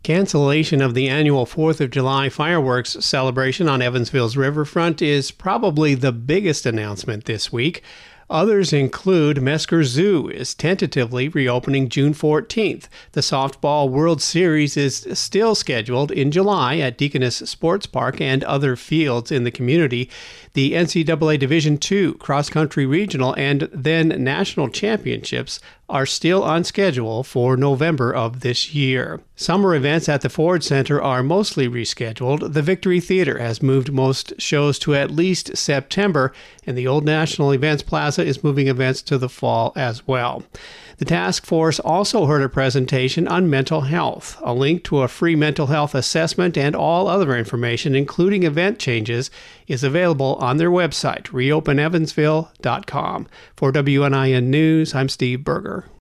Cancellation of the annual 4th of July fireworks celebration on Evansville's riverfront is probably the biggest announcement this week. Others include Mesker Zoo is tentatively reopening June 14th. The Softball World Series is still scheduled in July at Deaconess Sports Park and other fields in the community. The NCAA Division II cross-country regional and then national championships are still on schedule for November of this year. Summer events at the Ford Center are mostly rescheduled. The Victory Theater has moved most shows to at least September, and the Old National Events Plaza is moving events to the fall as well. The task force also heard a presentation on mental health. A link to a free mental health assessment and all other information, including event changes, is available on their website, reopenevansville.com. For WNIN News, I'm Steve Berger.